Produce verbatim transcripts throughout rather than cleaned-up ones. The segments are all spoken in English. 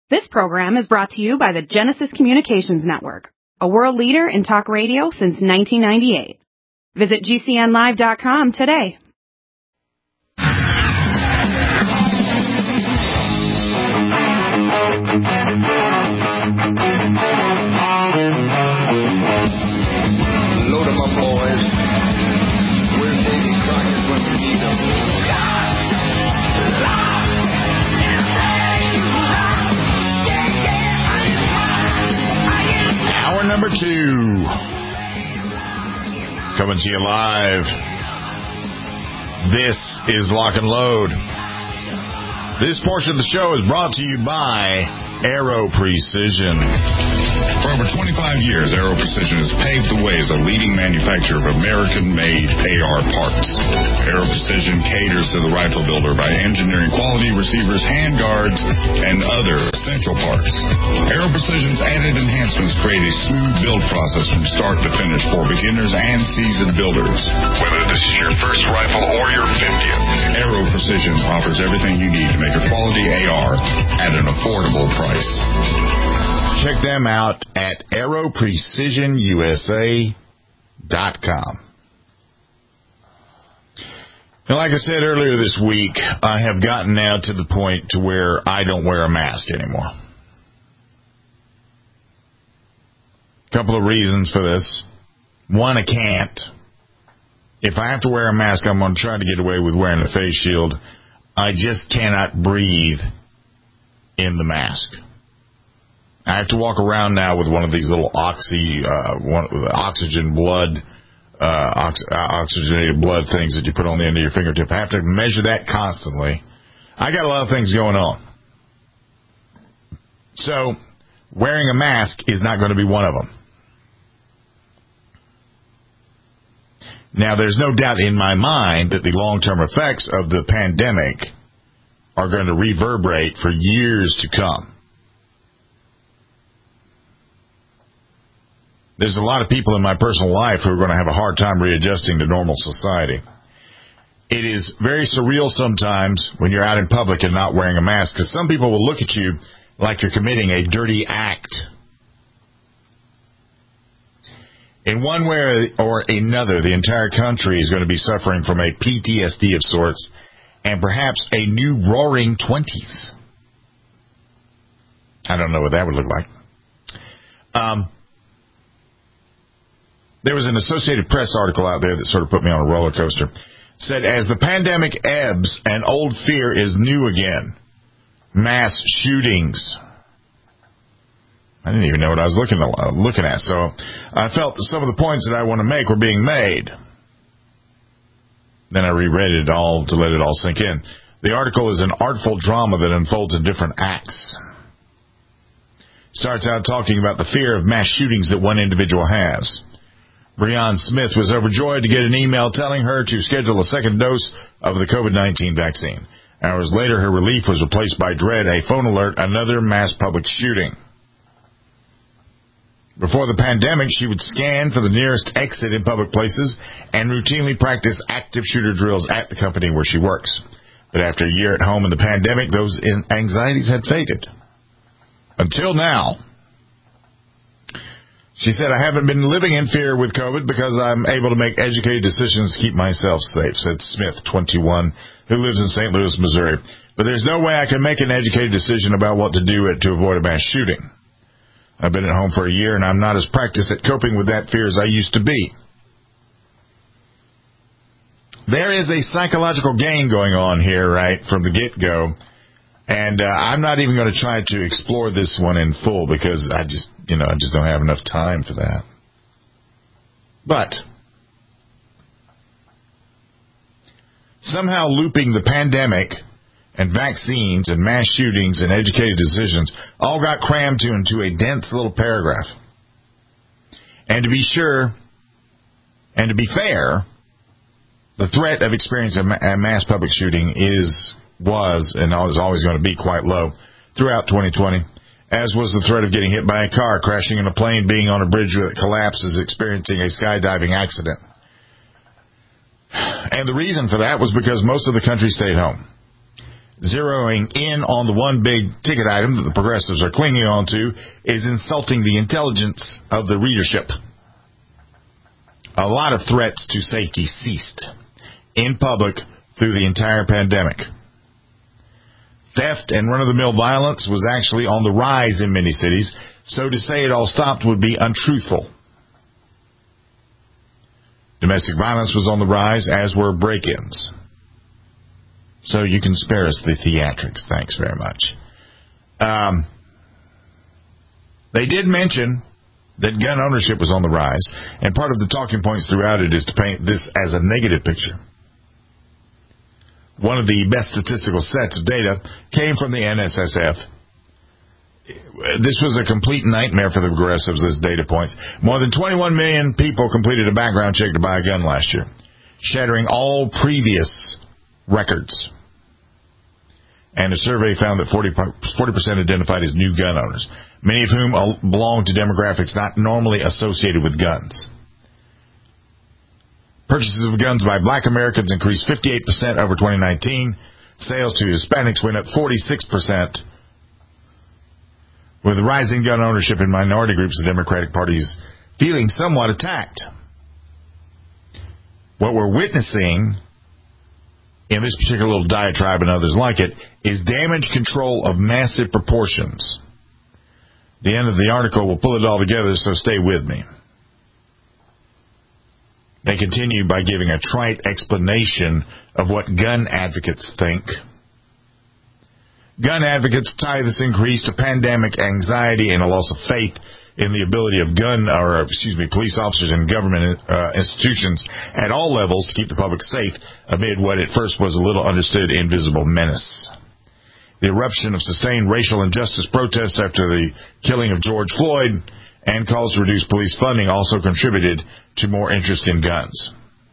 This program is brought to you by the Genesis Communications Network, a world leader in talk radio since nineteen ninety-eight. Visit G C N live dot com today. Load 'em up, boys. Where's Davy Crockett when we need him? Hour number two. Coming to you live. This is Lock and Load. This portion of the show is brought to you by Aero Precision. For over twenty-five years, Aero Precision has paved the way as a leading manufacturer of American-made A R parts. Aero Precision caters to the rifle builder by engineering quality receivers, handguards, and other essential parts. Aero Precision's added enhancements create a smooth build process from start to finish for beginners and seasoned builders. Whether this is your first rifle or your fiftieth, Aero Precision offers everything you need to make a quality A R at an affordable price. Check them out at aero precision u s a dot com. Now, like I said earlier this week, I have gotten now to the point to where I don't wear a mask anymore. A couple of reasons for this. One, I can't. If I have to wear a mask, I'm going to try to get away with wearing a face shield. I just cannot breathe in the mask. I have to walk around now with one of these little oxy, uh, one, oxygen blood, uh, ox, oxygenated blood things that you put on the end of your fingertip. I have to measure that constantly. I got a lot of things going on. So, wearing a mask is not going to be one of them. Now, there's no doubt in my mind that the long-term effects of the pandemic are going to reverberate for years to come. There's a lot of people in my personal life who are going to have a hard time readjusting to normal society. It is very surreal sometimes when you're out in public and not wearing a mask, because some people will look at you like you're committing a dirty act. In one way or another, the entire country is going to be suffering from a P T S D of sorts and perhaps a new roaring twenties. I don't know what that would look like. Um... There was an Associated Press article out there that sort of put me on a roller coaster. Said, as the pandemic ebbs and old fear is new again. Mass shootings. I didn't even know what I was looking at, looking at. So I felt that some of the points that I want to make were being made. Then I reread it all to let it all sink in. The article is an artful drama that unfolds in different acts. Starts out talking about the fear of mass shootings that one individual has. Breon Smith was overjoyed to get an email telling her to schedule a second dose of the COVID nineteen vaccine. Hours later, her relief was replaced by dread, a phone alert, another mass public shooting. Before the pandemic, she would scan for the nearest exit in public places and routinely practice active shooter drills at the company where she works. But after a year at home in the pandemic, those anxieties had faded. Until now. She said, I haven't been living in fear with COVID because I'm able to make educated decisions to keep myself safe, said Smith, twenty-one, who lives in Saint Louis, Missouri. But there's no way I can make an educated decision about what to do to avoid a mass shooting. I've been at home for a year, and I'm not as practiced at coping with that fear as I used to be. There is a psychological game going on here, right, from the get-go. And uh, I'm not even going to try to explore this one in full because I just, you know, I just don't have enough time for that. But somehow looping the pandemic and vaccines and mass shootings and educated decisions all got crammed to into a dense little paragraph. And to be sure, and to be fair, the threat of experiencing a mass public shooting is, was, and is always going to be quite low throughout twenty twenty, as was the threat of getting hit by a car, crashing in a plane, being on a bridge that collapses, experiencing a skydiving accident. And the reason for that was because most of the country stayed home. zeroing in on the one big ticket item that the progressives are clinging on to is insulting the intelligence of the readership. A lot of threats to safety ceased in public through the entire pandemic. Theft and run-of-the-mill violence was actually on the rise in many cities, so to say it all stopped would be untruthful. Domestic violence was on the rise, as were break-ins. So you can spare us the theatrics. Thanks very much. Um, they did mention that gun ownership was on the rise, and part of the talking points throughout it is to paint this as a negative picture. One of the best statistical sets of data came from the N S S F. This was a complete nightmare for the progressives, this data points. More than twenty-one million people completed a background check to buy a gun last year, shattering all previous records. And a survey found that forty percent identified as new gun owners, many of whom belong to demographics not normally associated with guns. Purchases of guns by black Americans increased fifty-eight percent over twenty nineteen. Sales to Hispanics went up forty-six percent. With rising gun ownership in minority groups, the Democratic Party is feeling somewhat attacked. What we're witnessing in this particular little diatribe and others like it is damage control of massive proportions. The end of the article will pull it all together, so stay with me. They continue by giving a trite explanation of what gun advocates think. Gun advocates tie this increase to pandemic anxiety and a loss of faith in the ability of gun, or excuse me, police officers and government uh, institutions at all levels to keep the public safe amid what at first was a little understood invisible menace. The eruption of sustained racial injustice protests after the killing of George Floyd and calls to reduce police funding also contributed to more interest in guns.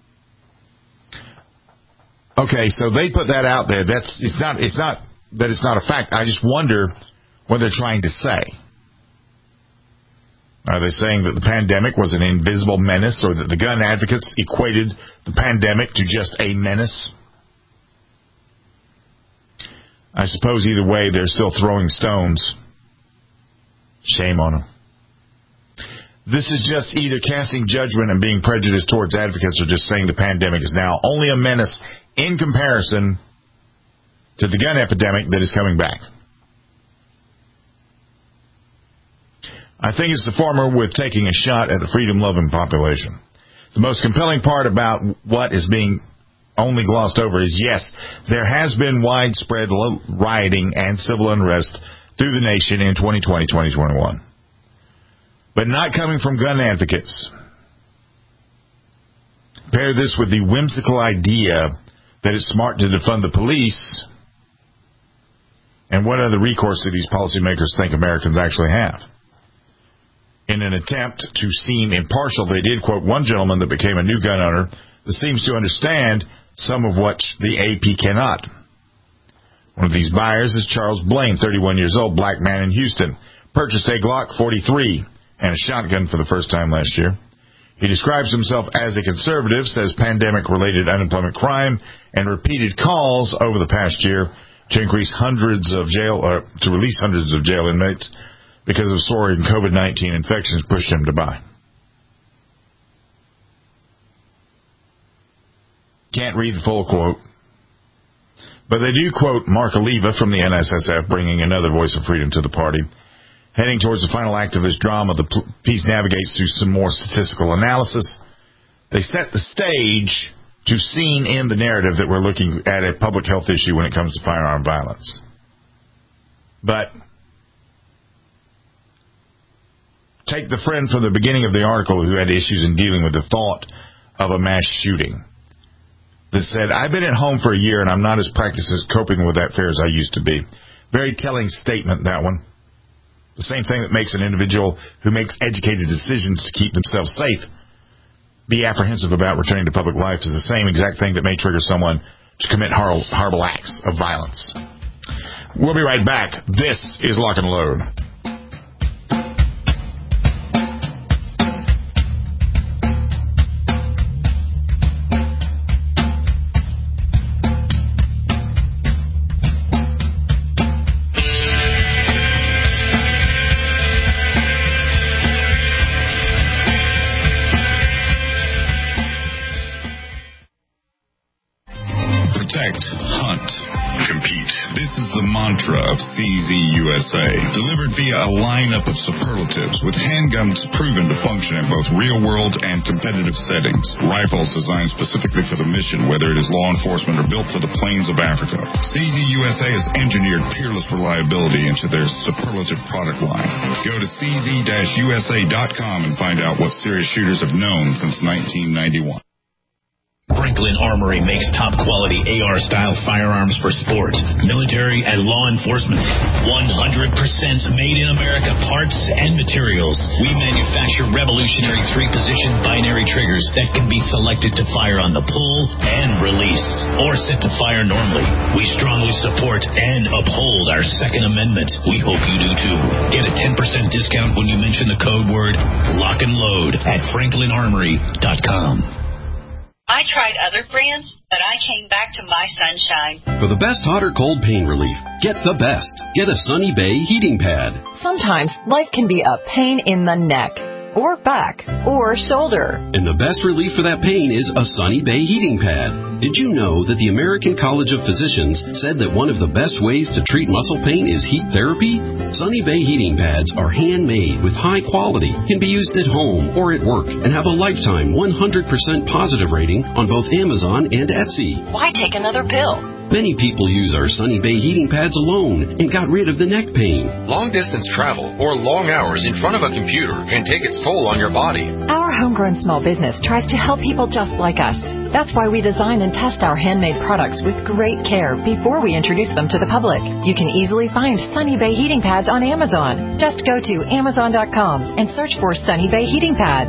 Okay, so they put that out there. That's it's not it's not that it's not a fact. I just wonder what they're trying to say. Are they saying that the pandemic was an invisible menace, or that the gun advocates equated the pandemic to just a menace? I suppose either way, they're still throwing stones. Shame on them. This is just either casting judgment and being prejudiced towards advocates, or just saying the pandemic is now only a menace in comparison to the gun epidemic that is coming back. I think it's the former, with taking a shot at the freedom-loving population. The most compelling part about what is being only glossed over is, yes, there has been widespread rioting and civil unrest through the nation in twenty twenty, twenty twenty-one. But not coming from gun advocates. Pair this with the whimsical idea that it's smart to defund the police, and what other recourse do these policymakers think Americans actually have? In an attempt to seem impartial, they did quote one gentleman that became a new gun owner that seems to understand some of what the A P cannot. One of these buyers is Charles Blaine, thirty-one years old, black man in Houston. Purchased a Glock forty-three and a shotgun for the first time last year. He describes himself as a conservative, says pandemic-related unemployment crime and repeated calls over the past year to increase hundreds of jail, uh, to release hundreds of jail inmates because of soaring COVID nineteen infections pushed him to buy. Can't read the full quote, but they do quote Mark Oliva from the N S S F, bringing another voice of freedom to the party. Heading towards the final act of this drama, the piece navigates through some more statistical analysis. They set the stage to scene in the narrative that we're looking at a public health issue when it comes to firearm violence. But take the friend from the beginning of the article who had issues in dealing with the thought of a mass shooting that said, I've been at home for a year and I'm not as practiced as coping with that fear as I used to be. Very telling statement, that one. The same thing that makes an individual who makes educated decisions to keep themselves safe be apprehensive about returning to public life is the same exact thing that may trigger someone to commit horrible, horrible acts of violence. We'll be right back. This is Lock and Load. U S A. Delivered via a lineup of superlatives with handguns proven to function in both real-world and competitive settings. Rifles designed specifically for the mission, whether it is law enforcement or built for the plains of Africa. C Z U S A has engineered peerless reliability into their superlative product line. Go to C Z U S A dot com and find out what serious shooters have known since nineteen ninety-one. Franklin Armory makes top-quality A R-style firearms for sport, military, and law enforcement. one hundred percent made in America parts and materials. We manufacture revolutionary three-position binary triggers that can be selected to fire on the pull and release, or set to fire normally. We strongly support and uphold our Second Amendment. We hope you do too. Get a ten percent discount when you mention the code word Lock and Load at Franklin Armory dot com. I tried other brands, but I came back to my Sunshine. For the best hot or cold pain relief, get the best. Get a Sunny Bay heating pad. Sometimes life can be a pain in the neck, or back, or shoulder. And the best relief for that pain is a Sunny Bay heating pad. Did you know that the American College of Physicians said that one of the best ways to treat muscle pain is heat therapy? Sunny Bay heating pads are handmade with high quality, can be used at home or at work, and have a lifetime one hundred percent positive rating on both Amazon and Etsy. Why take another pill? Many people use our Sunny Bay heating pads alone and got rid of the neck pain. Long-distance travel or long hours in front of a computer can take its toll on your body. Our homegrown small business tries to help people just like us. That's why we design and test our handmade products with great care before we introduce them to the public. You can easily find Sunny Bay heating pads on Amazon. Just go to Amazon dot com and search for Sunny Bay heating pads.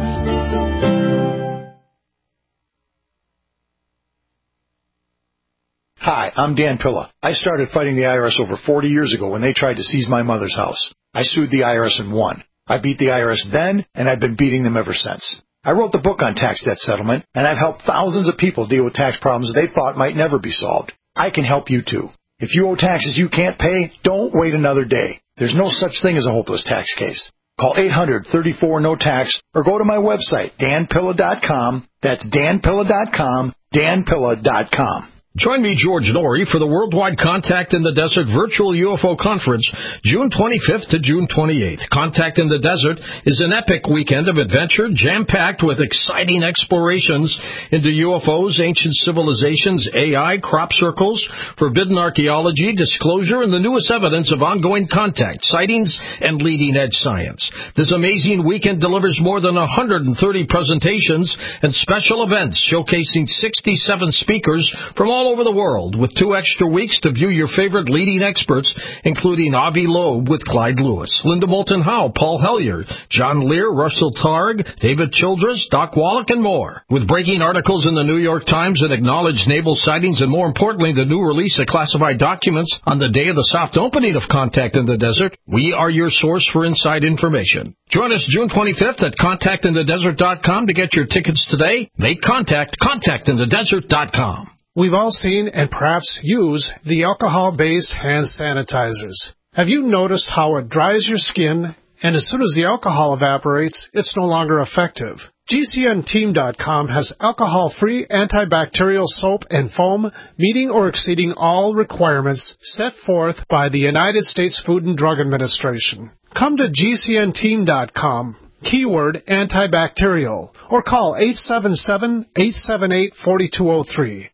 Hi, I'm Dan Pilla. I started fighting the I R S over forty years ago when they tried to seize my mother's house. I sued the I R S and won. I beat the I R S then, and I've been beating them ever since. I wrote the book on tax debt settlement, and I've helped thousands of people deal with tax problems they thought might never be solved. I can help you too. If you owe taxes you can't pay, don't wait another day. There's no such thing as a hopeless tax case. Call eight hundred, thirty-four, no tax or go to my website, Dan Pilla dot com. That's Dan Pilla dot com, Dan Pilla dot com. Join me, George Norrie, for the Worldwide Contact in the Desert Virtual U F O Conference, June twenty-fifth to June twenty-eighth. Contact in the Desert is an epic weekend of adventure, jam-packed with exciting explorations into U F Os, ancient civilizations, A I, crop circles, forbidden archaeology, disclosure, and the newest evidence of ongoing contact, sightings, and leading-edge science. This amazing weekend delivers more than one hundred thirty presentations and special events showcasing sixty-seven speakers from all over the world, with two extra weeks to view your favorite leading experts, including Avi Loeb with Clyde Lewis, Linda Moulton Howe, Paul Hellyer, John Lear, Russell Targ, David Childress, Doc Wallach, and more. With breaking articles in the New York Times that acknowledge naval sightings and, more importantly, the new release of classified documents on the day of the soft opening of Contact in the Desert, we are your source for inside information. Join us June twenty-fifth at contact in the desert dot com to get your tickets today. Make contact, contact in the desert dot com. We've all seen and perhaps use the alcohol-based hand sanitizers. Have you noticed how it dries your skin, and as soon as the alcohol evaporates, it's no longer effective? G C N team dot com has alcohol-free antibacterial soap and foam meeting or exceeding all requirements set forth by the United States Food and Drug Administration. Come to G C N team dot com. Keyword antibacterial, or call eight seven seven, eight seven eight, four two zero three.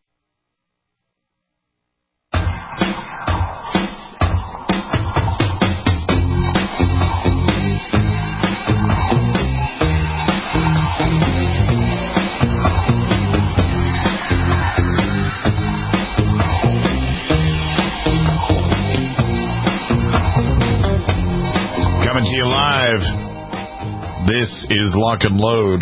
Coming to you live, this is Lock and Load.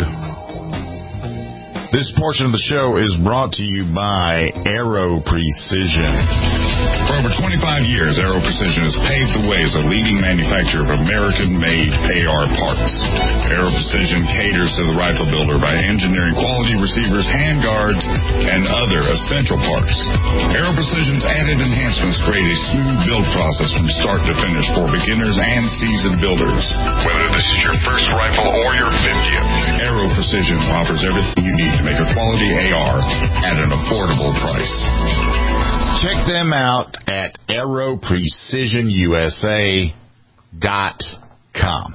This portion of the show is brought to you by Aero Precision. For over twenty-five years, Aero Precision has paved the way as a leading manufacturer of American-made A R parts. Aero Precision caters to the rifle builder by engineering quality receivers, handguards, and other essential parts. Aero Precision's added enhancements create a smooth build process from start to finish for beginners and seasoned builders. Whether this is your first rifle or your fiftieth, Aero Precision offers everything you need to to make a quality A R at an affordable price. Check them out at aero precision u s a dot com.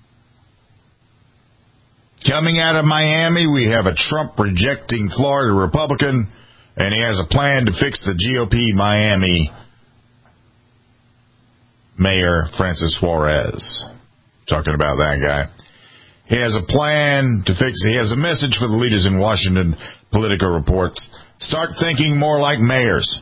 Coming out of Miami, we have a Trump-rejecting Florida Republican, and he has a plan to fix the G O P Miami Mayor Francis Suarez. Talking about that guy. He has a plan to fix it. He has a message for the leaders in Washington. Politico reports. Start thinking more like mayors.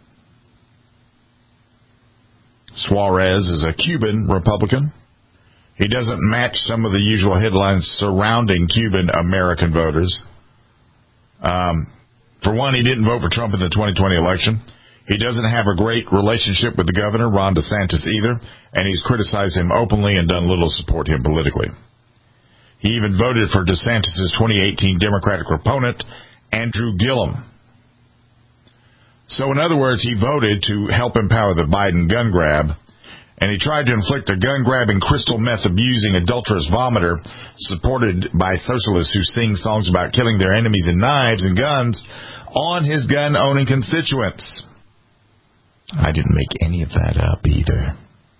Suarez is a Cuban Republican. He doesn't match some of the usual headlines surrounding Cuban American voters. Um, for one, he didn't vote for Trump in the twenty twenty election. He doesn't have a great relationship with the governor, Ron DeSantis, either, and he's criticized him openly and done little to support him politically. He even voted for DeSantis' twenty eighteen Democratic opponent, Andrew Gillum. So, in other words, he voted to help empower the Biden gun grab, and he tried to inflict a gun-grabbing, crystal meth-abusing, adulterous vomiter supported by socialists who sing songs about killing their enemies and knives and guns on his gun-owning constituents. I didn't make any of that up either.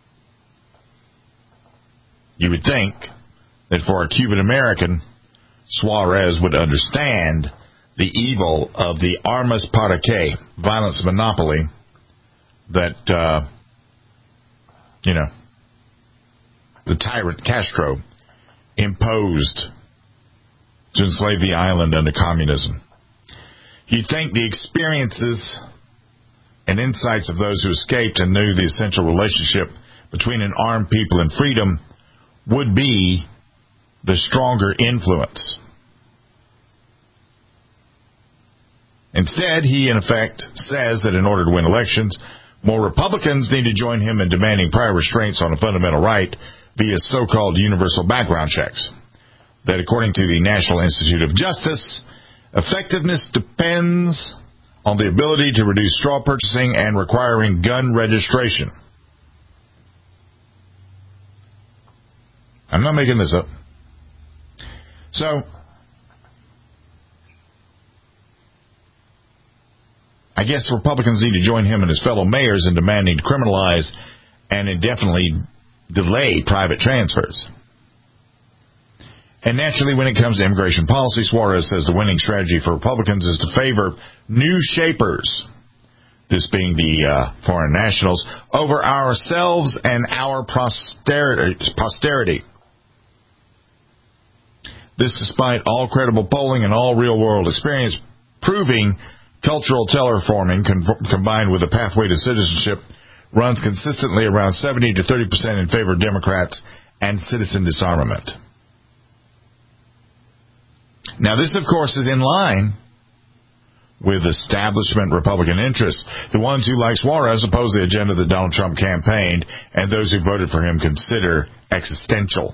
You would think that for a Cuban-American, Suarez would understand the evil of the armas para que, violence monopoly, that, uh, you know, the tyrant Castro imposed to enslave the island under communism. You'd think the experiences and insights of those who escaped and knew the essential relationship between an armed people and freedom would be the stronger influence. Instead, he, in effect, says that in order to win elections, more Republicans need to join him in demanding prior restraints on a fundamental right via so-called universal background checks. That, according to the National Institute of Justice, effectiveness depends on the ability to reduce straw purchasing and requiring gun registration. I'm not making this up. So, I guess Republicans need to join him and his fellow mayors in demanding to criminalize and indefinitely delay private transfers. And naturally, when it comes to immigration policy, Suarez says the winning strategy for Republicans is to favor new shapers, this being the uh, foreign nationals, over ourselves and our posterity. posterity. This despite all credible polling and all real-world experience proving cultural terraforming con- combined with a pathway to citizenship runs consistently around seventy to thirty percent in favor of Democrats and citizen disarmament. Now, this, of course, is in line with establishment Republican interests. The ones who, like Suarez, oppose the agenda that Donald Trump campaigned, and those who voted for him consider existential.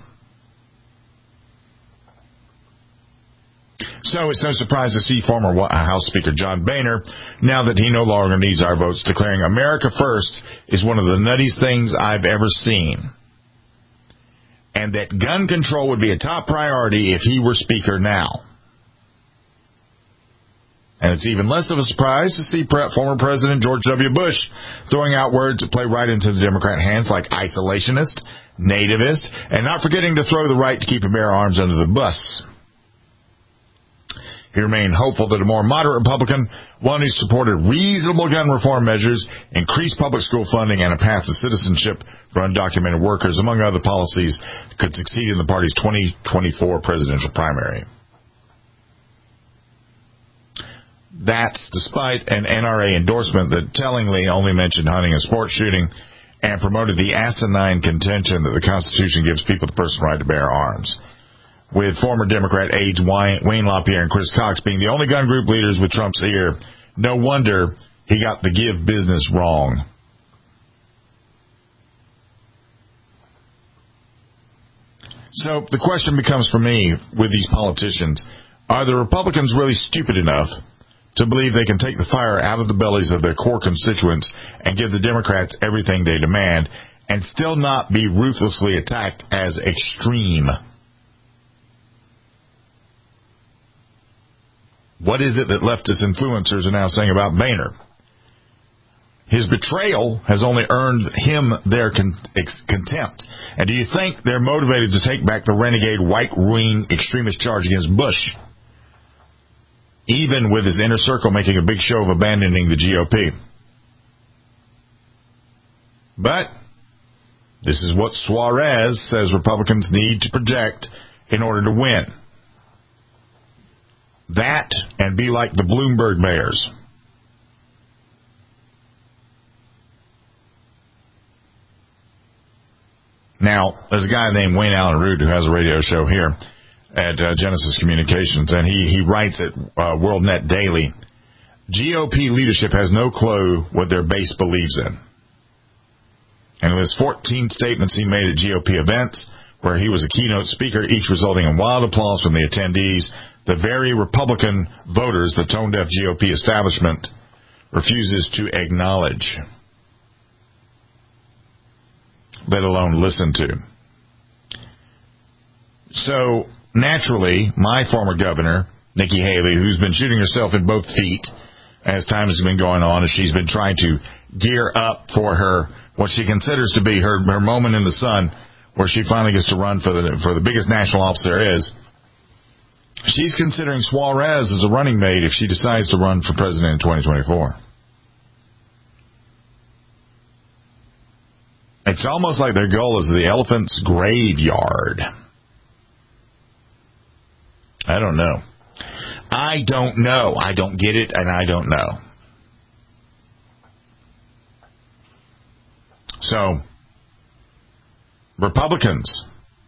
So it's no surprise to see former House Speaker John Boehner, now that he no longer needs our votes, declaring America First is one of the nuttiest things I've ever seen, and that gun control would be a top priority if he were Speaker now. And it's even less of a surprise to see former President George W. Bush throwing out words that play right into the Democrat hands, like isolationist, nativist, and not forgetting to throw the right to keep and bear arms under the bus. He remained hopeful that a more moderate Republican, one who supported reasonable gun reform measures, increased public school funding, and a path to citizenship for undocumented workers, among other policies, could succeed in the party's twenty twenty-four presidential primary. That's despite an N R A endorsement that tellingly only mentioned hunting and sport shooting and promoted the asinine contention that the Constitution gives people the personal right to bear arms. With former Democrat aides Wayne LaPierre and Chris Cox being the only gun group leaders with Trump's ear, no wonder he got the give business wrong. So the question becomes for me with these politicians, are the Republicans really stupid enough to believe they can take the fire out of the bellies of their core constituents and give the Democrats everything they demand and still not be ruthlessly attacked as extreme? What is it that leftist influencers are now saying about Boehner? His betrayal has only earned him their con- ex- contempt. And do you think they're motivated to take back the renegade right-wing extremist charge against Bush, even with his inner circle making a big show of abandoning the G O P? But this is what Suarez says Republicans need to project in order to win. That and be like the Bloomberg mayors. Now, there's a guy named Wayne Allen Root who has a radio show here at uh, Genesis Communications, and he, he writes at uh, WorldNet Daily, G O P leadership has no clue what their base believes in. And in his fourteen statements he made at G O P events, where he was a keynote speaker, each resulting in wild applause from the attendees, the very Republican voters, the tone-deaf G O P establishment, refuses to acknowledge, let alone listen to. So, naturally, my former governor, Nikki Haley, who's been shooting herself in both feet as time has been going on, as she's been trying to gear up for her, what she considers to be her, her moment in the sun, where she finally gets to run for the for the biggest national office there is, she's considering Suarez as a running mate if she decides to run for president in twenty twenty-four. It's almost like their goal is the elephant's graveyard. I don't know. I don't know. I don't get it, and I don't know. So, Republicans,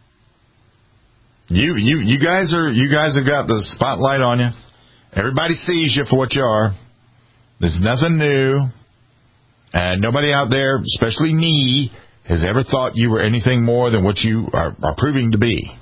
you you you guys are you guys have got the spotlight on you. Everybody sees you for what you are. There's nothing new, and nobody out there, especially me, has ever thought you were anything more than what you are, are proving to be.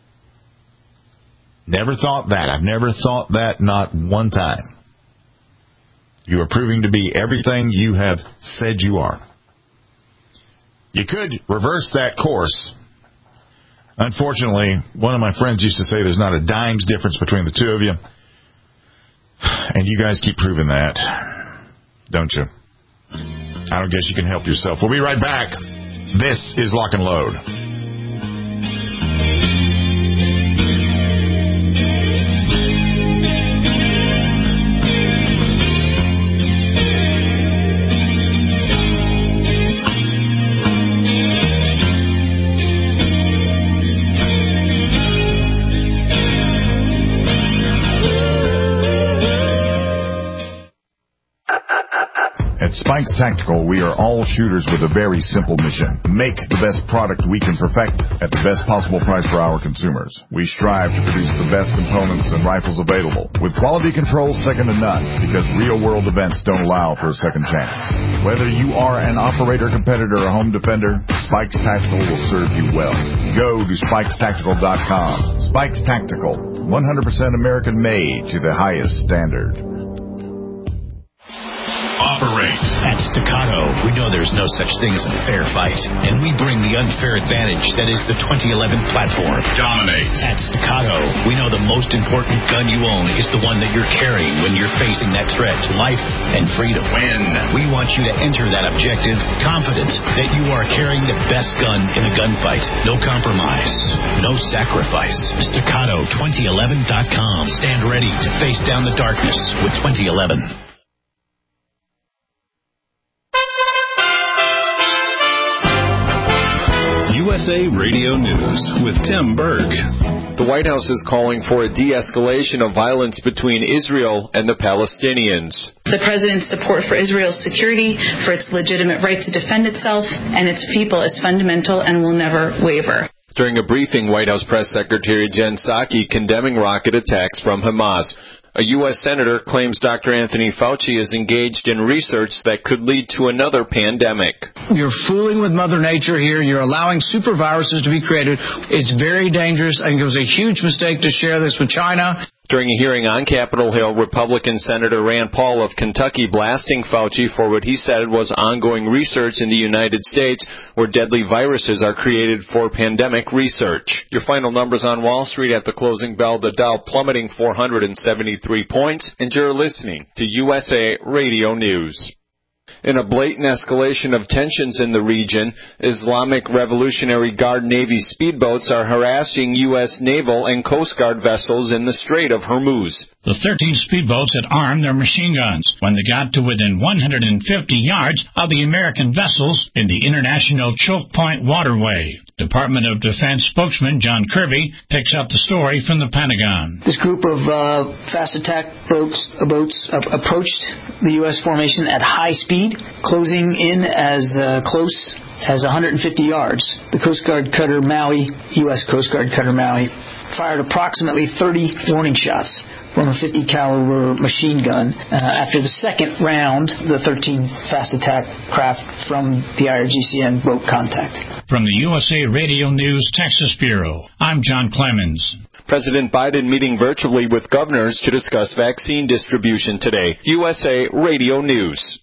Never thought that. I've never thought that, not one time. You are proving to be everything you have said you are. You could reverse that course. Unfortunately, one of my friends used to say there's not a dime's difference between the two of you. And you guys keep proving that, don't you? I don't guess you can help yourself. We'll be right back. This is Lock and Load. At Spikes Tactical, we are all shooters with a very simple mission. Make the best product we can perfect at the best possible price for our consumers. We strive to produce the best components and rifles available, with quality control second to none, because real-world events don't allow for a second chance. Whether you are an operator, competitor, or home defender, Spikes Tactical will serve you well. Go to spikes tactical dot com. Spikes Tactical, one hundred percent American-made to the highest standard. Operate. At Staccato, we know there's no such thing as a fair fight, and we bring the unfair advantage that is the twenty eleven platform. Dominate. At Staccato, we know the most important gun you own is the one that you're carrying when you're facing that threat to life and freedom. Win. We want you to enter that objective confident that you are carrying the best gun in the gunfight. No compromise. No sacrifice. Staccato twenty eleven dot com. Stand ready to face down the darkness with twenty eleven. U S A Radio News with Tim Berg. The White House is calling for a de-escalation of violence between Israel and the Palestinians. The President's support for Israel's security, for its legitimate right to defend itself and its people is fundamental and will never waver. During a briefing, White House Press Secretary Jen Psaki condemning rocket attacks from Hamas. A U S senator claims Doctor Anthony Fauci is engaged in research that could lead to another pandemic. You're fooling with Mother Nature here. You're allowing superviruses to be created. It's very dangerous. I think it was a huge mistake to share this with China. During a hearing on Capitol Hill, Republican Senator Rand Paul of Kentucky blasting Fauci for what he said was ongoing research in the United States where deadly viruses are created for pandemic research. Your final numbers on Wall Street at the closing bell, the Dow plummeting four hundred seventy-three points, and you're listening to U S A Radio News. In a blatant escalation of tensions in the region, Islamic Revolutionary Guard Navy speedboats are harassing U S naval and Coast Guard vessels in the Strait of Hormuz. The thirteen speedboats had armed their machine guns when they got to within one hundred fifty yards of the American vessels in the International Choke Point waterway. Department of Defense spokesman John Kirby picks up the story from the Pentagon. This group of uh, fast attack boats, uh, boats uh, approached the U S formation at high speed, closing in as uh, close as one hundred fifty yards. The Coast Guard cutter Maui, U S Coast Guard cutter Maui, fired approximately thirty warning shots from a fifty caliber machine gun. Uh, after the second round, the thirteen fast attack craft from the I R G C N broke contact. From the U S A Radio News Texas Bureau, I'm John Clemens. President Biden meeting virtually with governors to discuss vaccine distribution today. U S A Radio News.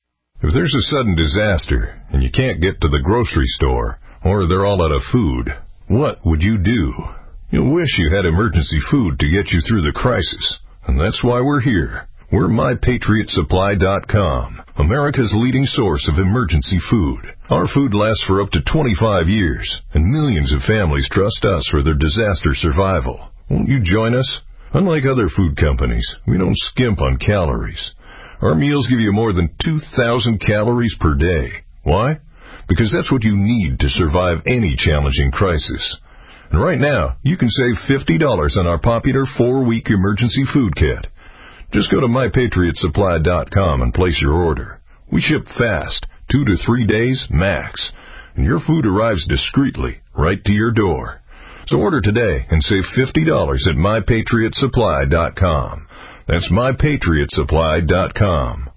If there's a sudden disaster and you can't get to the grocery store or they're all out of food, what would you do? You'll wish you had emergency food to get you through the crisis. And that's why we're here. We're my patriot supply dot com, America's leading source of emergency food. Our food lasts for up to twenty-five years, and millions of families trust us for their disaster survival. Won't you join us? Unlike other food companies, we don't skimp on calories. Our meals give you more than two thousand calories per day. Why? Because that's what you need to survive any challenging crisis. And right now, you can save fifty dollars on our popular four-week emergency food kit. Just go to my patriot supply dot com and place your order. We ship fast, two to three days max, and your food arrives discreetly right to your door. So order today and save fifty dollars at my patriot supply dot com. That's my patriot supply dot com.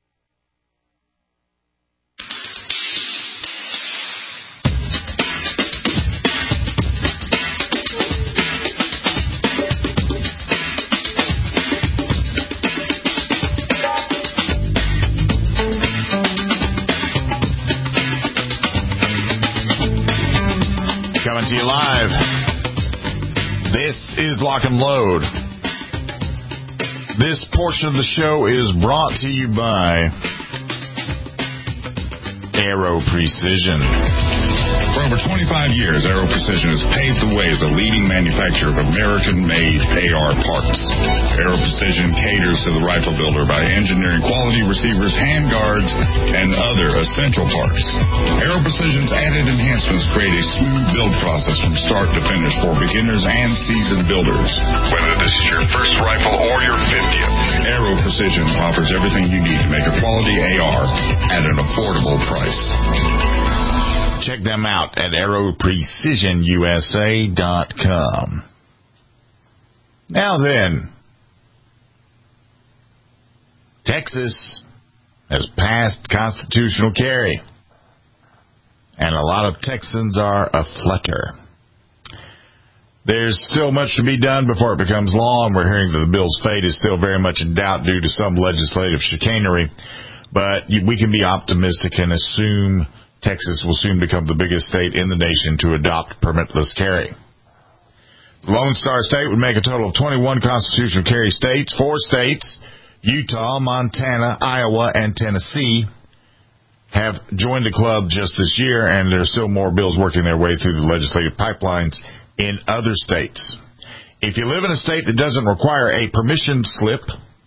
Coming to you live. This is Lock and Load. This portion of the show is brought to you by Aero Precision. For over twenty-five years, Aero Precision has paved the way as a leading manufacturer of American-made A R parts. Aero Precision caters to the rifle builder by engineering quality receivers, handguards, and other essential parts. Aero Precision's added enhancements create a smooth build process from start to finish for beginners and seasoned builders. Whether this is your first rifle or your fiftieth, Aero Precision offers everything you need to make a quality A R at an affordable price. Check them out at aero precision U S A dot com. Now then, Texas has passed constitutional carry, and a lot of Texans are aflutter. There's still much to be done before it becomes law, and we're hearing that the bill's fate is still very much in doubt due to some legislative chicanery, but we can be optimistic and assume Texas will soon become the biggest state in the nation to adopt permitless carry. The Lone Star State would make a total of twenty-one constitutional carry states. Four states, Utah, Montana, Iowa, and Tennessee, have joined the club just this year, and there's still more bills working their way through the legislative pipelines in other states. If you live in a state that doesn't require a permission slip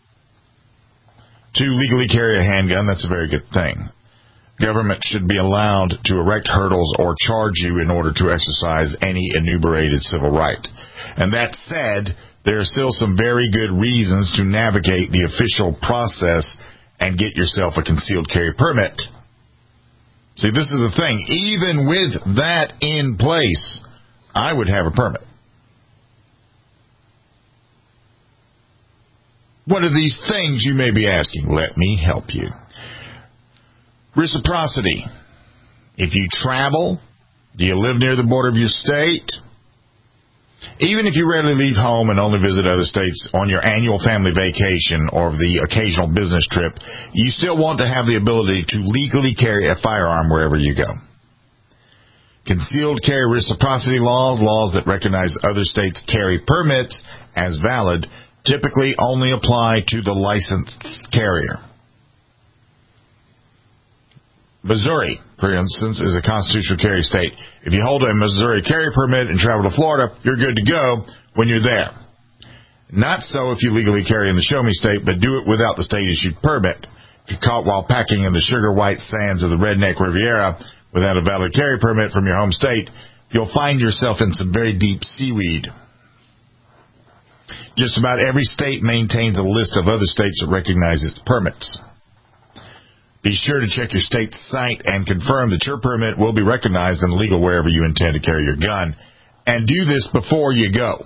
to legally carry a handgun, that's a very good thing. Government should be allowed to erect hurdles or charge you in order to exercise any enumerated civil right. And that said, there are still some very good reasons to navigate the official process and get yourself a concealed carry permit. See, this is the thing. Even with that in place, I would have a permit. What are these things, you may be asking? Let me help you. Reciprocity. If you travel, do you live near the border of your state? Even if you rarely leave home and only visit other states on your annual family vacation or the occasional business trip, you still want to have the ability to legally carry a firearm wherever you go. Concealed carry reciprocity laws, laws that recognize other states' carry permits as valid, typically only apply to the licensed carrier. Missouri, for instance, is a constitutional carry state. If you hold a Missouri carry permit and travel to Florida, you're good to go when you're there. Not so if you legally carry in the Show Me State, but do it without the state-issued permit. If you're caught while packing in the sugar white sands of the Redneck Riviera without a valid carry permit from your home state, you'll find yourself in some very deep seaweed. Just about every state maintains a list of other states that recognize its permits. Be sure to check your state's site and confirm that your permit will be recognized and legal wherever you intend to carry your gun. And do this before you go.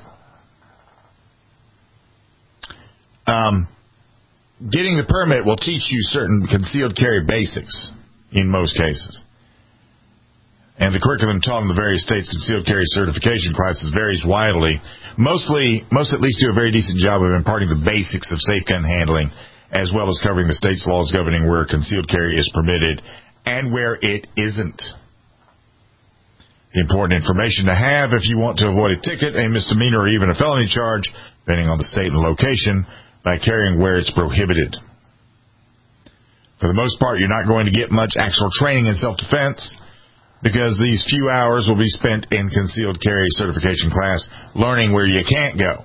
Um, getting the permit will teach you certain concealed carry basics in most cases. And the curriculum taught in the various states' concealed carry certification classes varies widely. Mostly, most at least do a very decent job of imparting the basics of safe gun handling, as well as covering the state's laws governing where concealed carry is permitted and where it isn't. The important information to have if you want to avoid a ticket, a misdemeanor, or even a felony charge, depending on the state and location, by carrying where it's prohibited. For the most part, you're not going to get much actual training in self-defense, because these few hours will be spent in concealed carry certification class learning where you can't go.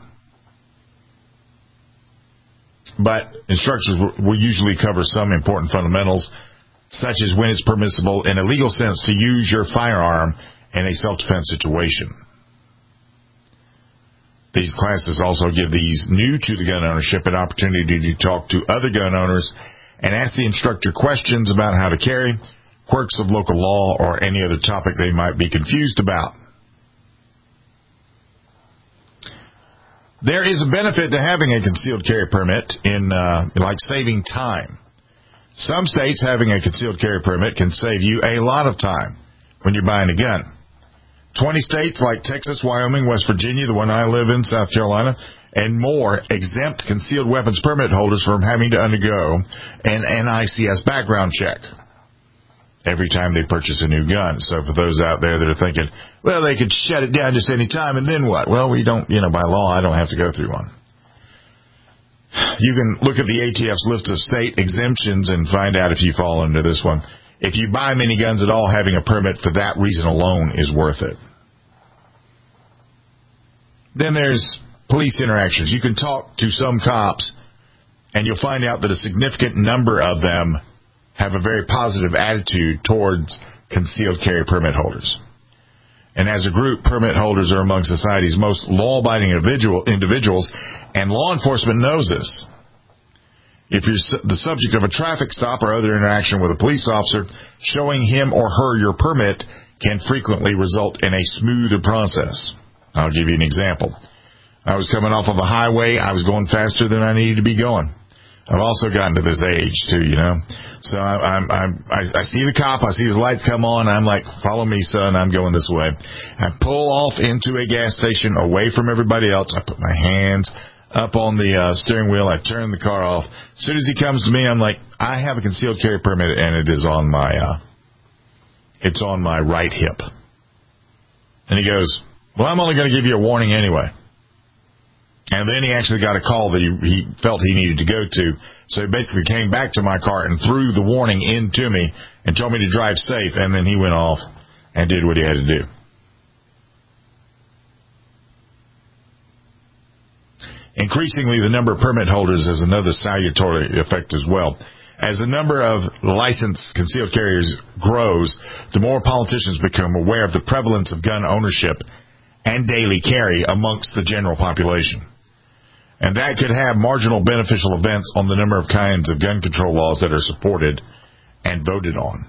But instructors will usually cover some important fundamentals, such as when it's permissible in a legal sense to use your firearm in a self-defense situation. These classes also give these new to the gun ownership an opportunity to talk to other gun owners and ask the instructor questions about how to carry, quirks of local law, or any other topic they might be confused about. There is a benefit to having a concealed carry permit in, uh, like saving time. Some states having a concealed carry permit can save you a lot of time when you're buying a gun. Twenty states like Texas, Wyoming, West Virginia, the one I live in, South Carolina, and more exempt concealed weapons permit holders from having to undergo an N I C S background check every time they purchase a new gun. So for those out there that are thinking, well, they could shut it down just any time, and then what? Well, we don't, you know, by law, I don't have to go through one. You can look at the A T F's list of state exemptions and find out if you fall under this one. If you buy miniguns at all, having a permit for that reason alone is worth it. Then there's police interactions. You can talk to some cops, and you'll find out that a significant number of them have a very positive attitude towards concealed carry permit holders. And as a group, permit holders are among society's most law-abiding individual, individuals, and law enforcement knows this. If you're su- the subject of a traffic stop or other interaction with a police officer, showing him or her your permit can frequently result in a smoother process. I'll give you an example. I was coming off of a highway. I was going faster than I needed to be going. I've also gotten to this age, too, you know. So I, I'm, I'm, I, I see the cop. I see his lights come on. I'm like, follow me, son. I'm going this way. I pull off into a gas station away from everybody else. I put my hands up on the uh, steering wheel. I turn the car off. As soon as he comes to me, I'm like, I have a concealed carry permit, and it is on my, uh, it's on my right hip. And he goes, well, I'm only going to give you a warning anyway. And then he actually got a call that he, he felt he needed to go to. So he basically came back to my car and threw the warning into me and told me to drive safe. And then he went off and did what he had to do. Increasingly, the number of permit holders has another salutary effect as well. As the number of licensed concealed carriers grows, the more politicians become aware of the prevalence of gun ownership and daily carry amongst the general population. And that could have marginal beneficial events on the number of kinds of gun control laws that are supported and voted on.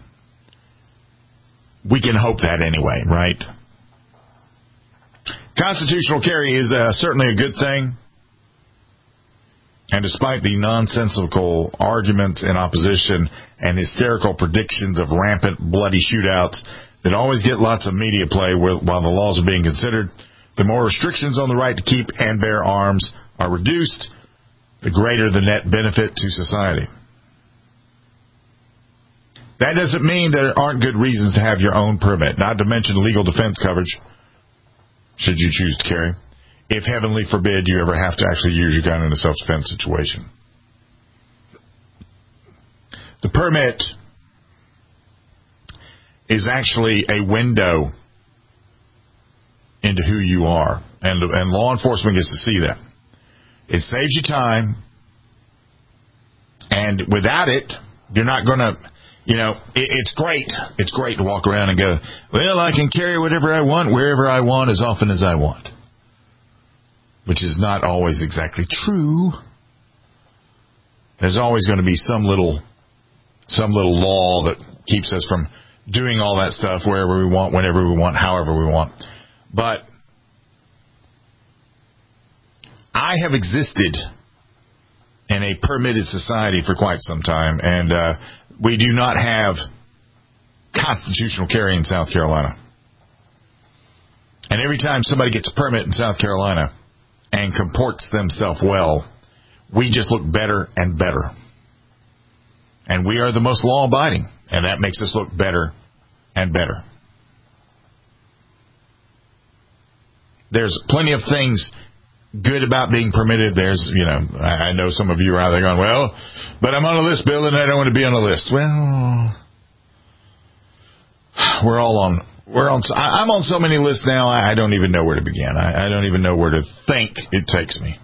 We can hope that anyway, right? Constitutional carry is uh, certainly a good thing. And despite the nonsensical arguments in opposition and hysterical predictions of rampant bloody shootouts that always get lots of media play while the laws are being considered, The more restrictions on the right to keep and bear arms are reduced, the greater the net benefit to society. That doesn't mean there aren't good reasons to have your own permit, not to mention legal defense coverage, should you choose to carry, if heavenly forbid you ever have to actually use your gun in a self-defense situation. The permit is actually a window into who you are, and, and law enforcement gets to see that. It saves you time, and without it, you're not going to, you know, it, it's great. It's great to walk around and go, well, I can carry whatever I want, wherever I want, as often as I want. Which is not always exactly true. There's always going to be some little, some little law that keeps us from doing all that stuff wherever we want, whenever we want, however we want. But I have existed in a permitted society for quite some time, and uh, we do not have constitutional carry in South Carolina. And every time somebody gets a permit in South Carolina and comports themselves well, we just look better and better. And we are the most law-abiding, and that makes us look better and better. There's plenty of things good about being permitted. There's, you know, I know some of you are out there going, well, but I'm on a list, Bill, and I don't want to be on a list. Well, we're all on, we're on, I'm on so many lists now, I don't even know where to begin. I, I don't even know where to think it takes me.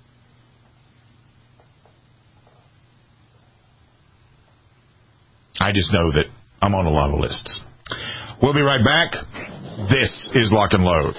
I just know that I'm on a lot of lists. We'll be right back. This is Lock and Load.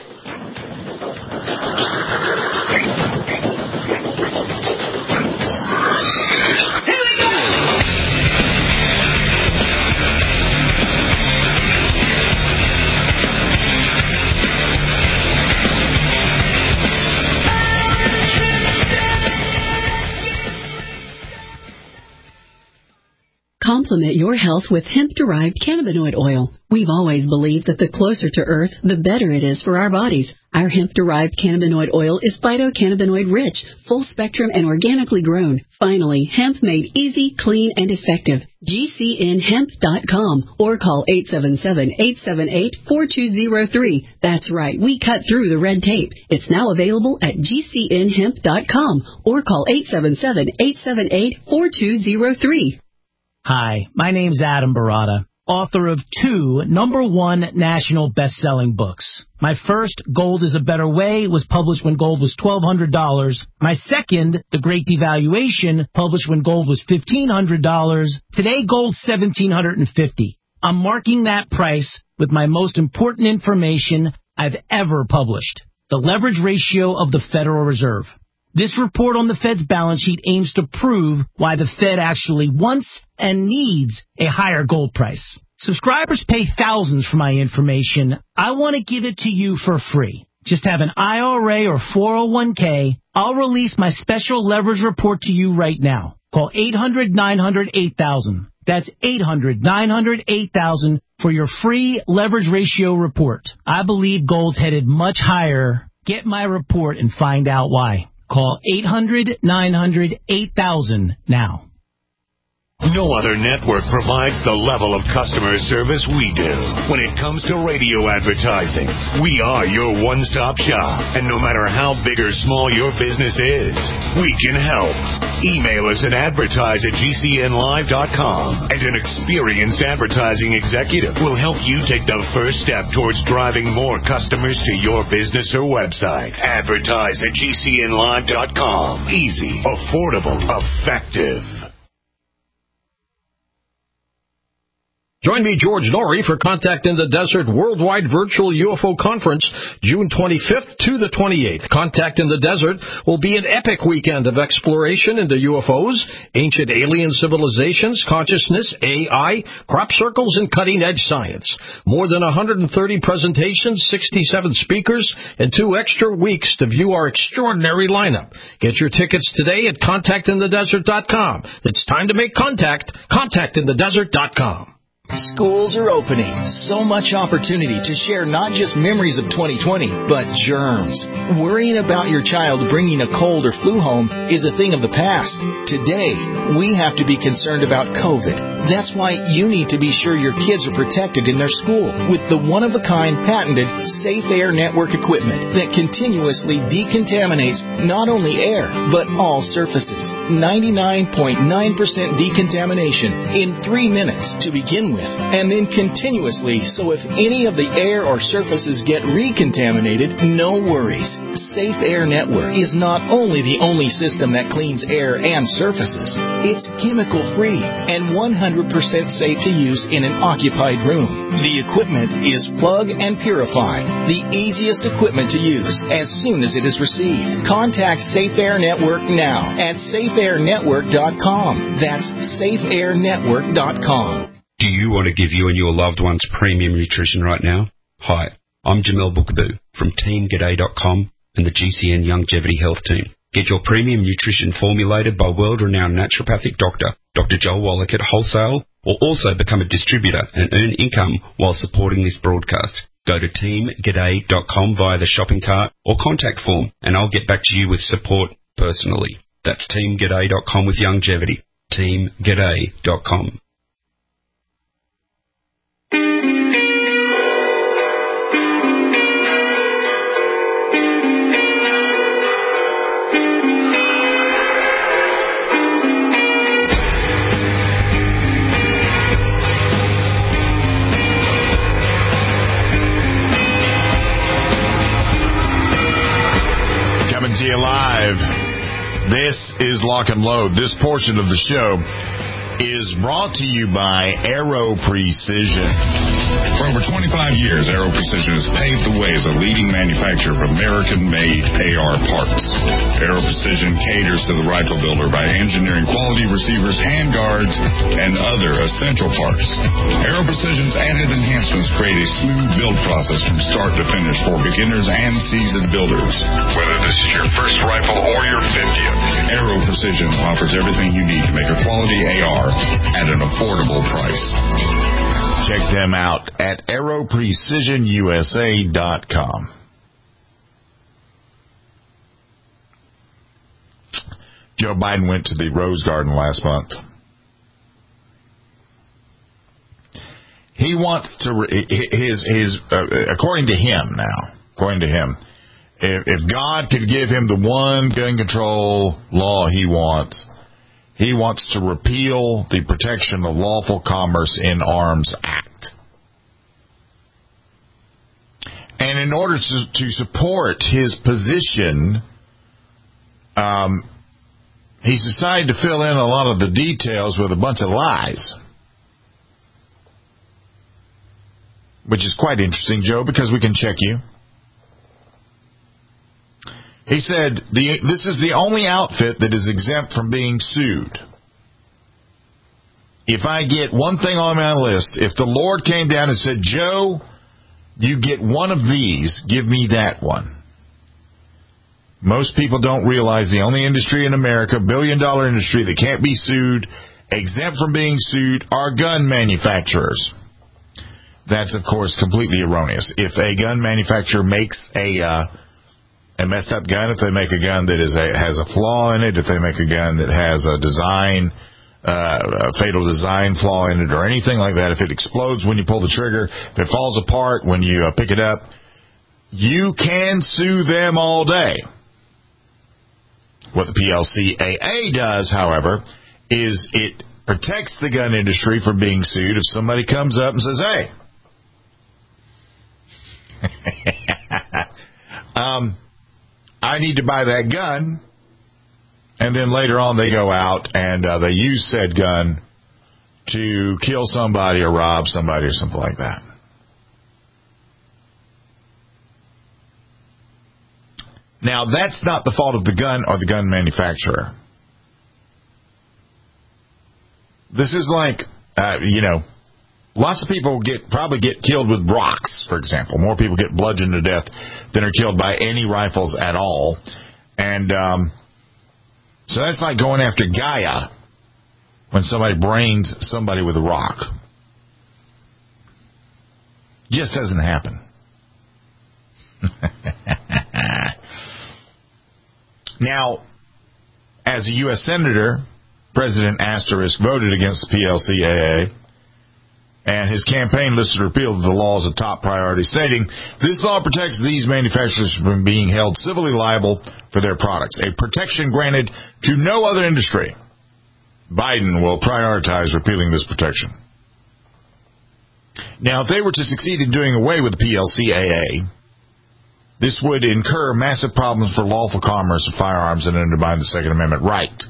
Complement your health with hemp-derived cannabinoid oil. We've always believed that the closer to Earth, the better it is for our bodies. Our hemp-derived cannabinoid oil is phytocannabinoid-rich, full-spectrum, and organically grown. Finally, hemp made easy, clean, and effective. G C N hemp dot com or call eight seven seven, eight seven eight, four two zero three. That's right, we cut through the red tape. It's now available at G C N hemp dot com or call eight seven seven, eight seven eight, four two zero three. Hi, my name's Adam Barata, author of two number one national best-selling books. My first, Gold is a Better Way, was published when gold was twelve hundred dollars. My second, The Great Devaluation, published when gold was fifteen hundred dollars. Today, gold's seventeen fifty dollars. I'm marking that price with my most important information I've ever published, the leverage ratio of the Federal Reserve. This report on the Fed's balance sheet aims to prove why the Fed actually wants and needs a higher gold price. Subscribers pay thousands for my information. I want to give it to you for free. Just have an I R A or four oh one k. I'll release my special leverage report to you right now. Call eight hundred, nine hundred, eight thousand. That's eight hundred, nine hundred, eight thousand for your free leverage ratio report. I believe gold's headed much higher. Get my report and find out why. Call eight hundred, nine hundred, eight thousand now. No other network provides the level of customer service we do. When it comes to radio advertising, we are your one-stop shop. And no matter how big or small your business is, we can help. Email us at advertise at G C N live dot com, and an experienced advertising executive will help you take the first step towards driving more customers to your business or website. Advertise at G C N live dot com. Easy, affordable, effective. Join me, George Norrie, for Contact in the Desert Worldwide Virtual U F O Conference, June twenty-fifth to the twenty-eighth. Contact in the Desert will be an epic weekend of exploration into U F Os, ancient alien civilizations, consciousness, A I, crop circles, and cutting-edge science. More than one hundred thirty presentations, sixty-seven speakers, and two extra weeks to view our extraordinary lineup. Get your tickets today at contact in the desert dot com. It's time to make contact. contact in the desert dot com. Schools are opening. So much opportunity to share not just memories of twenty twenty, but germs. Worrying about your child bringing a cold or flu home is a thing of the past. Today, we have to be concerned about COVID. That's why you need to be sure your kids are protected in their school with the one-of-a-kind patented Safe Air Network equipment that continuously decontaminates not only air, but all surfaces. ninety-nine point nine percent decontamination in three minutes to begin with, and then continuously, so if any of the air or surfaces get recontaminated, no worries. Safe Air Network is not only the only system that cleans air and surfaces, it's chemical-free and one hundred percent safe to use in an occupied room. The equipment is plug and purify, the easiest equipment to use as soon as it is received. Contact Safe Air Network now at safe air network dot com. That's safe air network dot com. Do you want to give you and your loved ones premium nutrition right now? Hi, I'm Jamel Bookaboo from team g'day dot com and the G C N Longevity Health Team. Get your premium nutrition formulated by world-renowned naturopathic doctor, Doctor Joel Wallach at wholesale, or also become a distributor and earn income while supporting this broadcast. Go to team g'day dot com via the shopping cart or contact form, and I'll get back to you with support personally. That's team g'day dot com with longevity. team g'day dot com. Coming to you live. This is Lock and Load. This portion of the show is brought to you by Aero Precision. For over twenty-five years, Aero Precision has paved the way as a leading manufacturer of American-made A R parts. Aero Precision caters to the rifle builder by engineering quality receivers, handguards, and other essential parts. Aero Precision's added enhancements create a smooth build process from start to finish for beginners and seasoned builders. Whether this is your first rifle or your fiftieth, Aero Precision offers everything you need to make a quality A R at an affordable price. Check them out at aero precision u s a dot com. Joe Biden went to the Rose Garden last month. He wants to, his, his, uh, according to him now, according to him, if, if God could give him the one gun control law he wants, he wants to repeal the Protection of Lawful Commerce in Arms Act. And in order to, to support his position, um, he's decided to fill in a lot of the details with a bunch of lies. Which is quite interesting, Joe, because we can check you. He said, the, this is the only outfit that is exempt from being sued. If I get one thing on my list, if the Lord came down and said, Joe, you get one of these, give me that one. Most people don't realize the only industry in America, billion-dollar industry, that can't be sued, exempt from being sued, are gun manufacturers. That's, of course, completely erroneous. If a gun manufacturer makes a... Uh, A messed up gun, if they make a gun that is a, has a flaw in it, if they make a gun that has a design, uh, a fatal design flaw in it or anything like that, if it explodes when you pull the trigger, if it falls apart when you uh, pick it up, you can sue them all day. What the P L C A A does, however, is it protects the gun industry from being sued if somebody comes up and says, hey, um, I need to buy that gun, and then later on they go out and uh, they use said gun to kill somebody or rob somebody or something like that. Now, that's not the fault of the gun or the gun manufacturer. This is like, uh, you know, lots of people get probably get killed with rocks, for example. More people get bludgeoned to death than are killed by any rifles at all. And um, so that's like going after Gaia when somebody brains somebody with a rock. Just doesn't happen. Now, as a U S Senator, President Asterisk voted against the P L C A A, and his campaign listed repeal of the law as a top priority, stating, this law protects these manufacturers from being held civilly liable for their products, a protection granted to no other industry. Biden will prioritize repealing this protection. Now, if they were to succeed in doing away with the P L C A A, this would incur massive problems for lawful commerce of firearms and undermine the Second Amendment right.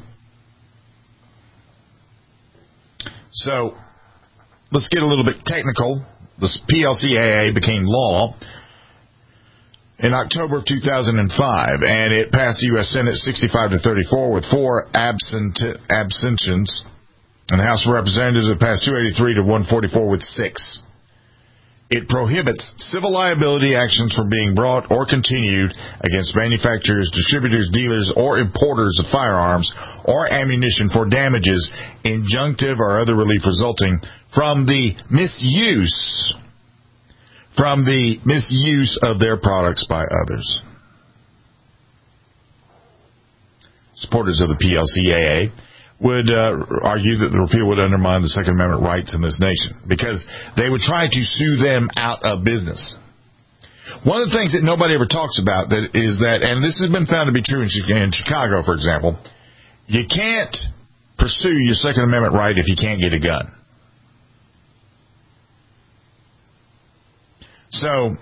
So, let's get a little bit technical. The P L C A A became law in October of two thousand five, and it passed the U S Senate sixty-five to thirty-four with four absent abstentions, and the House of Representatives it passed two eighty-three to one forty-four with six. It prohibits civil liability actions from being brought or continued against manufacturers, distributors, dealers, or importers of firearms or ammunition for damages, injunctive or other relief resulting from the misuse from the misuse of their products by others. Supporters of the P L C A A would uh, argue that the repeal would undermine the Second Amendment rights in this nation because they would try to sue them out of business. One of the things that nobody ever talks about that is that, and this has been found to be true in Chicago, for example, you can't pursue your Second Amendment right if you can't get a gun. So,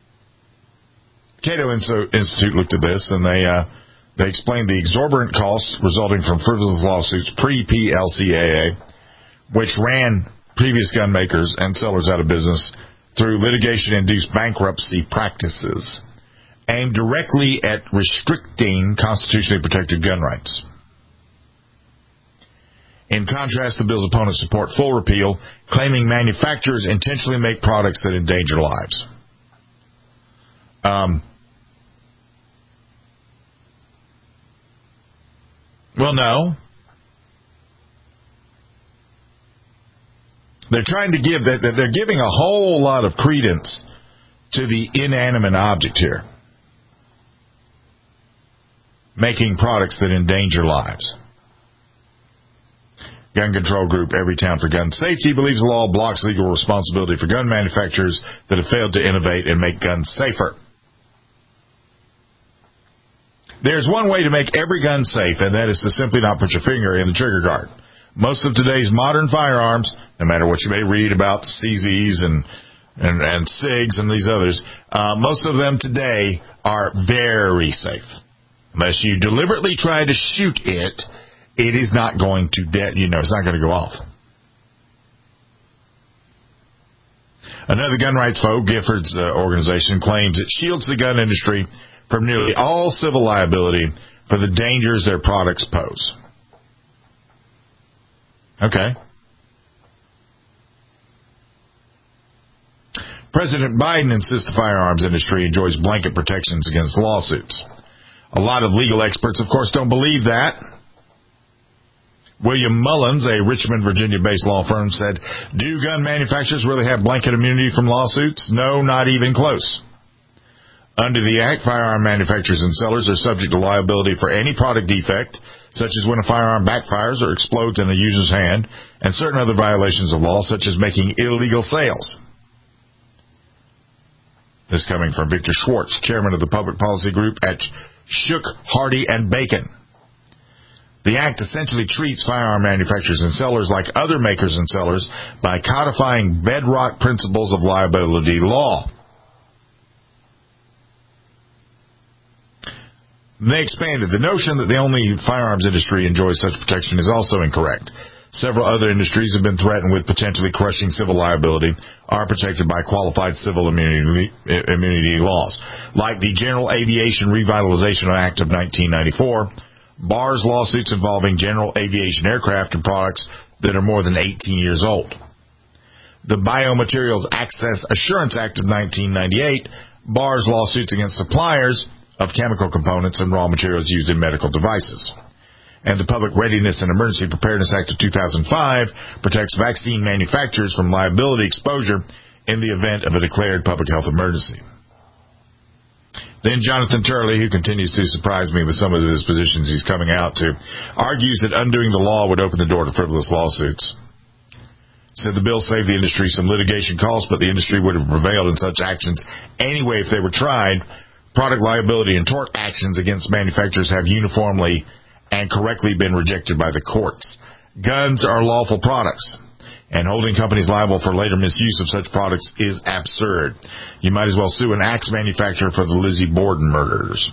Cato Institute looked at this, and they uh, they explained the exorbitant costs resulting from frivolous lawsuits pre-P L C A A, which ran previous gun makers and sellers out of business through litigation-induced bankruptcy practices aimed directly at restricting constitutionally protected gun rights. In contrast, the bill's opponents support full repeal, claiming manufacturers intentionally make products that endanger lives. Um, well, no. They're trying to give that they're giving a whole lot of credence to the inanimate object here, making products that endanger lives. Gun control group Everytown for Gun Safety believes the law blocks legal responsibility for gun manufacturers that have failed to innovate and make guns safer. There's one way to make every gun safe, and that is to simply not put your finger in the trigger guard. Most of today's modern firearms, no matter what you may read about C Zs and and, and SIGs and these others, uh, most of them today are very safe. Unless you deliberately try to shoot it, it is not going to, de- you know, it's not going to go off. Another gun rights foe, Giffords uh, organization, claims it shields the gun industry from nearly all civil liability for the dangers their products pose. Okay. President Biden insists the firearms industry enjoys blanket protections against lawsuits. A lot of legal experts, of course, don't believe that. William Mullins, a Richmond, Virginia-based law firm, said, do gun manufacturers really have blanket immunity from lawsuits? No, not even close. Under the Act, firearm manufacturers and sellers are subject to liability for any product defect, such as when a firearm backfires or explodes in a user's hand, and certain other violations of law, such as making illegal sales. This coming from Victor Schwartz, chairman of the public policy group at Shook, Hardy, and Bacon. The Act essentially treats firearm manufacturers and sellers like other makers and sellers by codifying bedrock principles of liability law. They expanded. The notion that the only firearms industry enjoys such protection is also incorrect. Several other industries have been threatened with potentially crushing civil liability, are protected by qualified civil immunity, immunity laws, like the General Aviation Revitalization Act of nineteen ninety-four, bars lawsuits involving general aviation aircraft and products that are more than eighteen years old. The Biomaterials Access Assurance Act of nineteen ninety-eight bars lawsuits against suppliers of chemical components and raw materials used in medical devices. And the Public Readiness and Emergency Preparedness Act of two thousand five protects vaccine manufacturers from liability exposure in the event of a declared public health emergency. Then Jonathan Turley, who continues to surprise me with some of the dispositions he's coming out to, argues that undoing the law would open the door to frivolous lawsuits. Said the bill saved the industry some litigation costs, but the industry would have prevailed in such actions anyway if they were tried. Product liability and tort actions against manufacturers have uniformly and correctly been rejected by the courts. Guns are lawful products, and holding companies liable for later misuse of such products is absurd. You might as well sue an axe manufacturer for the Lizzie Borden murders.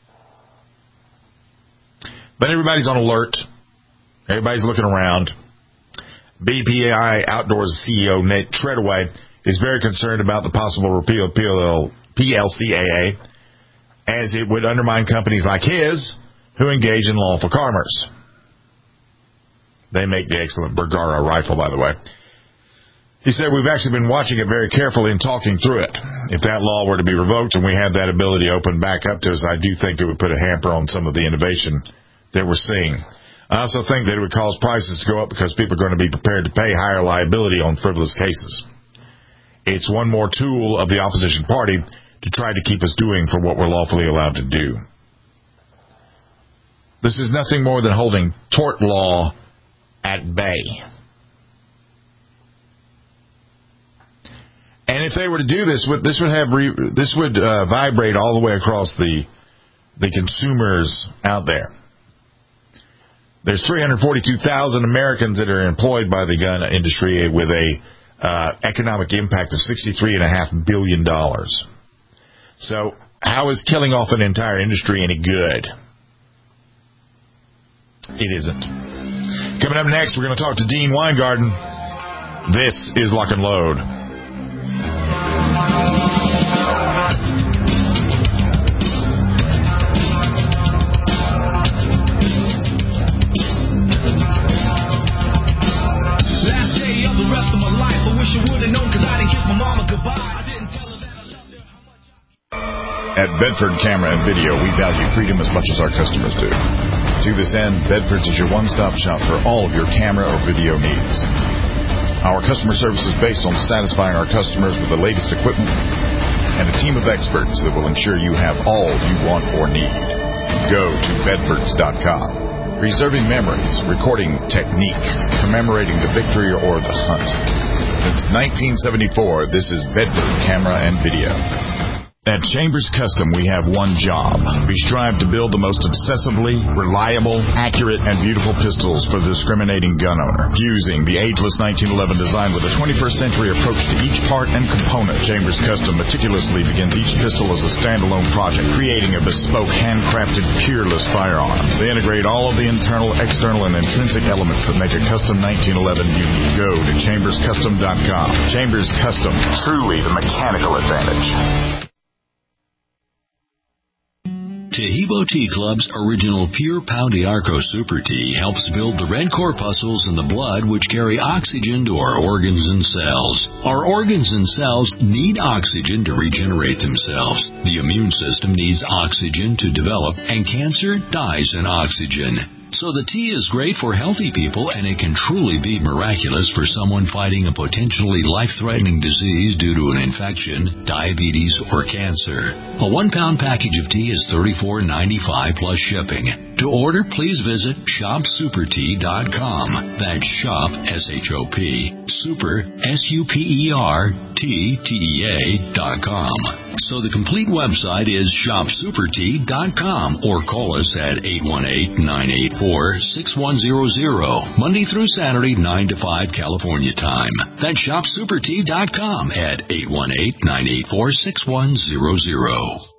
But everybody's on alert. Everybody's looking around. B P I Outdoors C E O Nate Treadaway is very concerned about the possible repeal of P L C A A, as it would undermine companies like his who engage in lawful commerce. They make the excellent Bergara rifle, by the way. He said, we've actually been watching it very carefully and talking through it. If that law were to be revoked and we had that ability opened back up to us, I do think it would put a hamper on some of the innovation that we're seeing. I also think that it would cause prices to go up because people are going to be prepared to pay higher liability on frivolous cases. It's one more tool of the opposition party to try to keep us doing for what we're lawfully allowed to do. This is nothing more than holding tort law at bay. And if they were to do this, this would have this would uh, vibrate all the way across the the consumers out there. There's three hundred forty-two thousand Americans that are employed by the gun industry with a uh, economic impact of sixty-three point five billion dollars. So how is killing off an entire industry any good? It isn't. Coming up next, we're going to talk to Dean Weingarten. This is Lock and Load. At Bedford Camera and Video, we value freedom as much as our customers do. To this end, Bedford's is your one-stop shop for all of your camera or video needs. Our customer service is based on satisfying our customers with the latest equipment and a team of experts that will ensure you have all you want or need. Go to bedfords dot com. Preserving memories, recording technique, commemorating the victory or the hunt. Since nineteen seventy-four, this is Bedford Camera and Video. At Chambers Custom, we have one job. We strive to build the most obsessively reliable, accurate, and beautiful pistols for the discriminating gun owner. Fusing the ageless nineteen eleven design with a twenty-first century approach to each part and component, Chambers Custom meticulously begins each pistol as a standalone project, creating a bespoke, handcrafted, peerless firearm. They integrate all of the internal, external, and intrinsic elements that make a custom nineteen eleven unique. Go to chambers custom dot com. Chambers Custom, truly the mechanical advantage. Tahibo Tea Club's original Pure Pau d'Arco Super Tea helps build the red corpuscles in the blood which carry oxygen to our organs and cells. Our organs and cells need oxygen to regenerate themselves. The immune system needs oxygen to develop, and cancer dies in oxygen. So the tea is great for healthy people, and it can truly be miraculous for someone fighting a potentially life-threatening disease due to an infection, diabetes, or cancer. A one-pound package of tea is thirty-four ninety-five plus shipping. To order, please visit shop super tea dot com. That's shop, S H O P, super, S U P E R, T, T E A dot com. So the complete website is shop super tea dot com, or call us at eight one eight, nine eight four, six one zero zero, Monday through Saturday, nine to five California time. That's shop super tea dot com at eight one eight, nine eight four, six one zero zero.